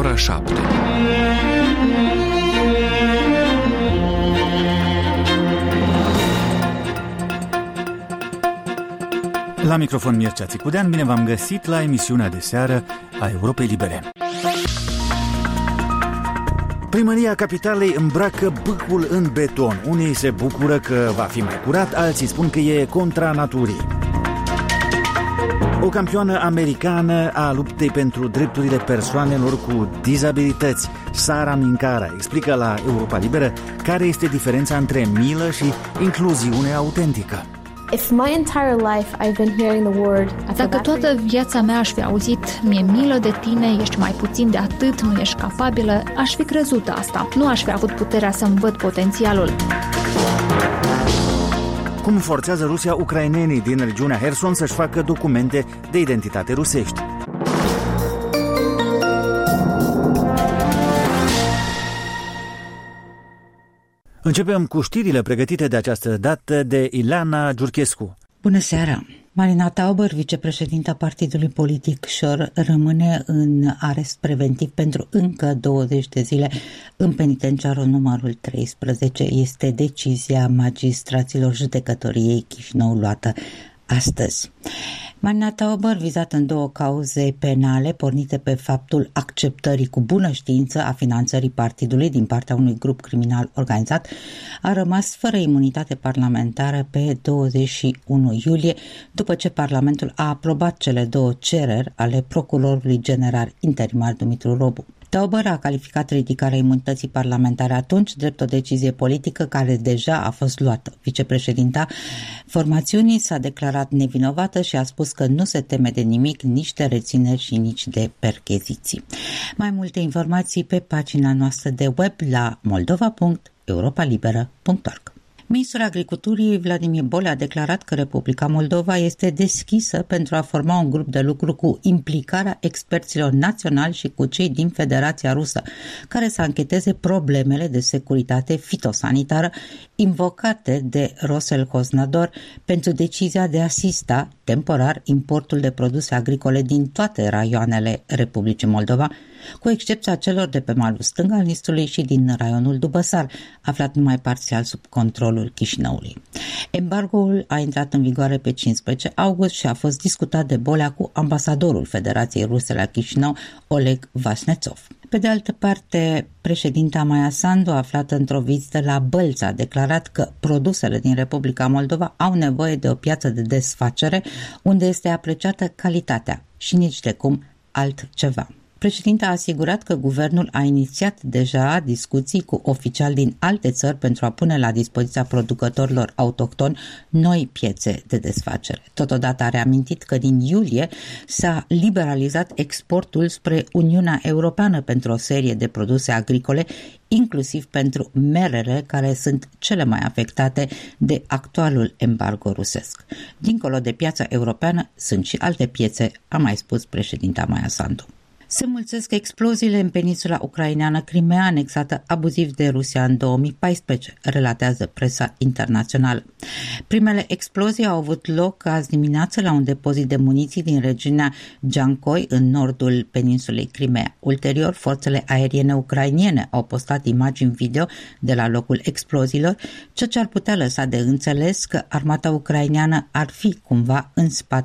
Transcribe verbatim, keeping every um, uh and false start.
ora șapte. La microfon Mircea Țicudean, bine v-am găsit la emisiunea de seară a Europei Libere. Primăria Capitalei îmbracă bâcul în beton. Unii se bucură că va fi mai curat, alții spun că e contra naturii. O campioană americană a luptei pentru drepturile persoanelor cu dizabilități, Sara Minkara, explică la Europa Liberă care este diferența între milă și incluziune autentică. If my entire life I've been hearing the word, Dacă toată viața mea aș fi auzit "mi-e milă de tine, ești mai puțin de atât, nu ești capabilă", aș fi crezut asta. Nu aș fi avut puterea să-mi văd potențialul. Cum forțează Rusia ucrainenii din regiunea Herson să-și facă documente de identitate rusești? Începem cu știrile pregătite de această dată de Ileana Giurchescu. Bună seara! Marina Tauber, vicepreședinta partidului politic Șor, rămâne în arest preventiv pentru încă douăzeci de zile în penitenciarul numărul treisprezece. Este decizia magistraților judecătoriei Chișinău luată astăzi. Marina Tauber, vizată în două cauze penale pornite pe faptul acceptării cu bună știință a finanțării partidului din partea unui grup criminal organizat, a rămas fără imunitate parlamentară pe douăzeci și unu iulie, după ce Parlamentul a aprobat cele două cereri ale procurorului general interimar Dumitru Robu. Tauber a calificat ridicarea imunității parlamentare atunci drept o decizie politică care deja a fost luată. Vicepreședinta formațiunii s-a declarat nevinovată și a spus că nu se teme de nimic, nici de rețineri și nici de percheziții. Mai multe informații pe pagina noastră de web la moldova punct europa liberă punct org. Ministrul Agriculturii Vladimir Bolea a declarat că Republica Moldova este deschisă pentru a forma un grup de lucru cu implicarea experților naționali și cu cei din Federația Rusă, care să ancheteze problemele de securitate fitosanitară invocate de Roselhosnador pentru decizia de a asista temporar importul de produse agricole din toate raioanele Republicii Moldova, cu excepția celor de pe malul stâng al Nistrului și din raionul Dubăsar, aflat numai parțial sub controlul Chișinăului. Embargoul a intrat în vigoare pe cincisprezece august și a fost discutat de Bolea cu ambasadorul Federației Ruse la Chișinău, Oleg Vasnetsov. Pe de altă parte, președinta Maia Sandu, aflată într-o vizită la Bălți, a declarat că produsele din Republica Moldova au nevoie de o piață de desfacere unde este apreciată calitatea și nici de cum altceva. Președinta a asigurat că guvernul a inițiat deja discuții cu oficiali din alte țări pentru a pune la dispoziția producătorilor autohtoni noi piețe de desfacere. Totodată a reamintit că din iulie s-a liberalizat exportul spre Uniunea Europeană pentru o serie de produse agricole, inclusiv pentru merele, care sunt cele mai afectate de actualul embargo rusesc. Dincolo de piața europeană sunt și alte piețe, a mai spus președinta Maia Sandu. Se mulțesc exploziile în peninsula ucraineană Crimea, anexată abuziv de Rusia în două mii paisprezece, relatează presa internațională. Primele explozii au avut loc azi dimineață la un depozit de muniții din regiunea Giancoi, în nordul peninsulei Crimea. Ulterior, forțele aeriene ucrainiene au postat imagini video de la locul exploziilor, ceea ce ar putea lăsa de înțeles că armata ucraineană ar fi cumva în spatele